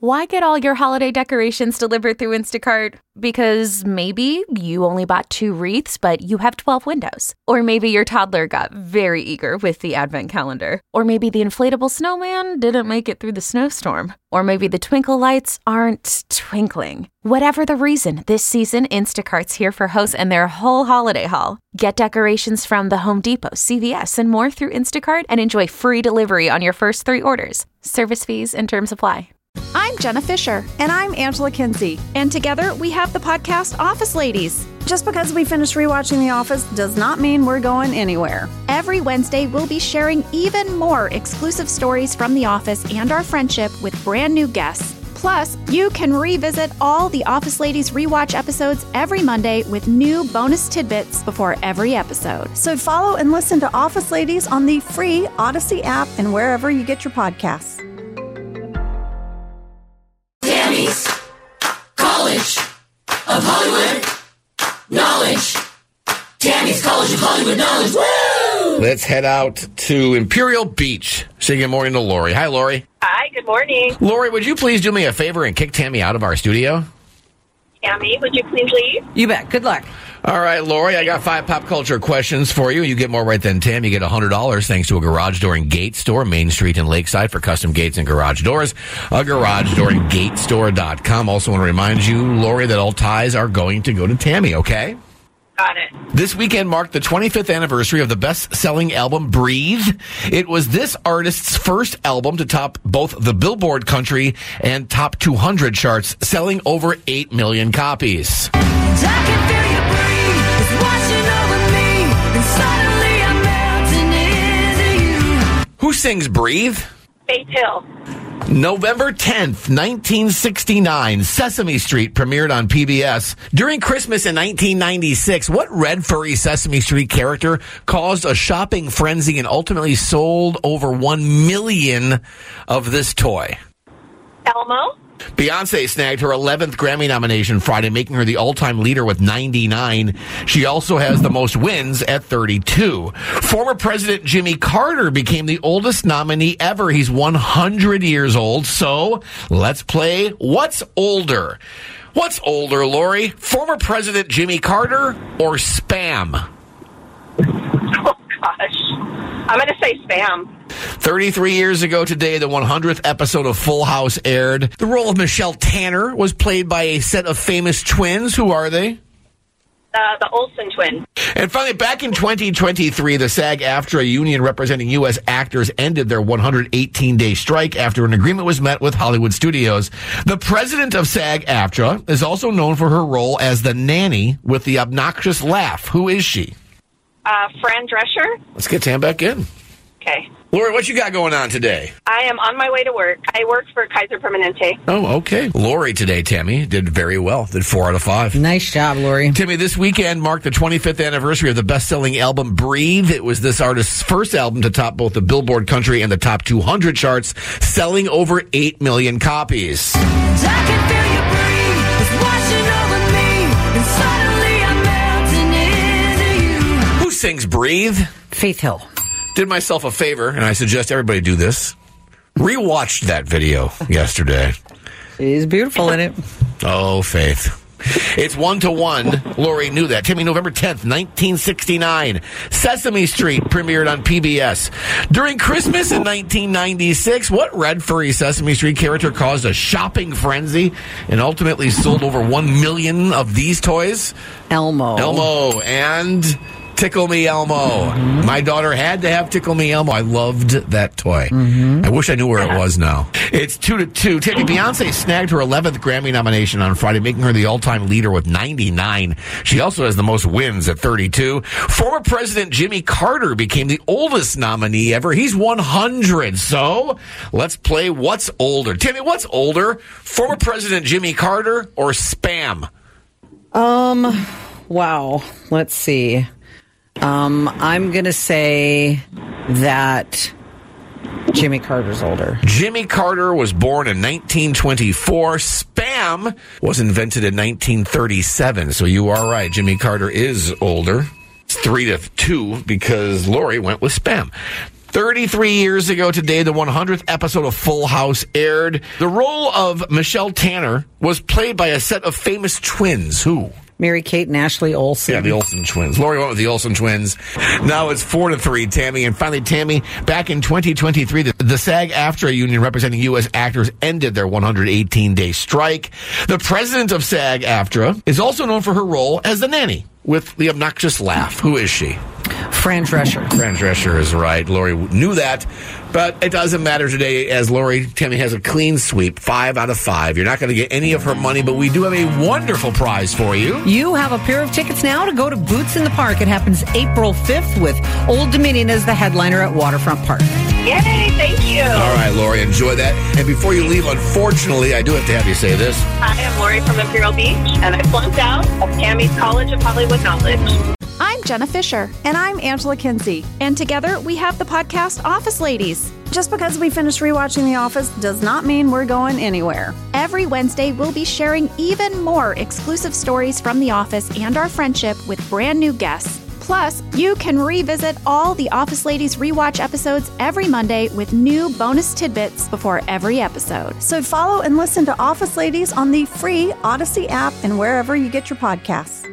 Why get all your holiday decorations delivered through Instacart? Because maybe you only bought 2 wreaths, but you have 12 windows. Or maybe your toddler got very eager with the advent calendar. Or maybe the inflatable snowman didn't make it through the snowstorm. Or maybe the twinkle lights aren't twinkling. Whatever the reason, this season, Instacart's here for hosts and their whole holiday haul. Get decorations from the Home Depot, CVS, and more through Instacart and enjoy free delivery on your first 3 orders. Service fees and terms apply. I'm Jenna Fisher. And I'm Angela Kinsey. And together we have the podcast Office Ladies. Just because we finished rewatching The Office does not mean we're going anywhere. Every Wednesday, we'll be sharing even more exclusive stories from The Office and our friendship with brand new guests. Plus, you can revisit all the Office Ladies rewatch episodes every Monday with new bonus tidbits before every episode. So follow and listen to Office Ladies on the free Odyssey app and wherever you get your podcasts. Tammy's College of Hollywood Knowledge. Tammy's College of Hollywood Knowledge. Woo! Let's head out to Imperial Beach. Say good morning to Lori. Hi, Lori. Hi, good morning. Lori, would you please do me a favor and kick Tammy out of our studio? Tammy, would you please leave? You bet. Good luck. All right, Lori, I got 5 pop culture questions for you. You get more right than Tam. You get $100 thanks to a Garage Door and Gate Store, Main Street in Lakeside, for custom gates and garage doors. A Garage Door and Gate Store.com. Also want to remind you, Lori, that all ties are going to go to Tammy, okay? Got it. This weekend marked the 25th anniversary of the best-selling album Breathe. It was this artist's first album to top both the Billboard Country and Top 200 charts, selling over 8 million copies. Who sings Breathe? Faith Hill. November 10th, 1969, Sesame Street premiered on PBS. During Christmas in 1996, what red furry Sesame Street character caused a shopping frenzy and ultimately sold over 1 million of this toy? Elmo. Beyonce snagged her 11th Grammy nomination Friday, making her the all-time leader with 99. She also has the most wins at 32. Former President Jimmy Carter became the oldest nominee ever. He's 100 years old. So let's play What's Older? What's older, Lori? Former President Jimmy Carter or Spam? Oh, gosh. I'm going to say Spam. 33 years ago today, the 100th episode of Full House aired. The role of Michelle Tanner was played by a set of famous twins. Who are they? The Olsen twins. And finally, back in 2023, the SAG-AFTRA union representing U.S. actors ended their 118-day strike after an agreement was met with Hollywood studios. The president of SAG-AFTRA is also known for her role as the nanny with the obnoxious laugh. Who is she? Fran Drescher. Let's get Tam back in. Okay. Lori, what you got going on today? I am on my way to work. I work for Kaiser Permanente. Oh, okay. Lori today, Tammy, did very well. Did 4 out of 5. Nice job, Lori. Timmy, this weekend marked the 25th anniversary of the best-selling album Breathe. It was this artist's first album to top both the Billboard Country and the Top 200 charts, selling over 8 million copies. Who sings Breathe? Faith Hill. Did myself a favor, and I suggest everybody do this. Rewatched that video yesterday. She's beautiful in it. Oh, Faith. It's 1-1. Lori knew that. Timmy, November 10th, 1969. Sesame Street premiered on PBS. During Christmas in 1996, what red furry Sesame Street character caused a shopping frenzy and ultimately sold over 1 million of these toys? Elmo. Elmo and Tickle Me Elmo. Mm-hmm. My daughter had to have Tickle Me Elmo. I loved that toy. Mm-hmm. I wish I knew where it was now. It's 2-2. Timmy, Beyonce snagged her 11th Grammy nomination on Friday, making her the all-time leader with 99. She also has the most wins at 32. Former President Jimmy Carter became the oldest nominee ever. He's 100. So let's play What's Older? Timmy, what's older? Former President Jimmy Carter or Spam? Wow. Let's see. I'm going to say that Jimmy Carter's older. Jimmy Carter was born in 1924. Spam was invented in 1937. So you are right. Jimmy Carter is older. It's 3-2 because Lori went with Spam. 33 years ago today, the 100th episode of Full House aired. The role of Michelle Tanner was played by a set of famous twins. Who? Mary-Kate and Ashley Olsen. Yeah, the Olsen twins. Lori went with the Olsen twins. Now it's 4-3, Tammy. And finally, Tammy, back in 2023, the SAG-AFTRA union representing U.S. actors ended their 118-day strike. The president of SAG-AFTRA is also known for her role as the nanny with the obnoxious laugh. Who is she? Fran Drescher. Fran Drescher is right. Lori knew that, but it doesn't matter today as Tammy has a clean sweep, 5 out of 5. You're not going to get any of her money, but we do have a wonderful prize for you. You have a pair of tickets now to go to Boots in the Park. It happens April 5th with Old Dominion as the headliner at Waterfront Park. Yay, thank you. All right, Lori, enjoy that. And before you leave, unfortunately, I do have to have you say this. Hi, I'm Lori from Imperial Beach, and I flunked out of Tammy's College of Hollywood Knowledge. I'm Jenna Fisher. And I'm Angela Kinsey. And together we have the podcast Office Ladies. Just because we finished rewatching The Office does not mean we're going anywhere. Every Wednesday, we'll be sharing even more exclusive stories from The Office and our friendship with brand new guests. Plus, you can revisit all the Office Ladies rewatch episodes every Monday with new bonus tidbits before every episode. So follow and listen to Office Ladies on the free Odyssey app and wherever you get your podcasts.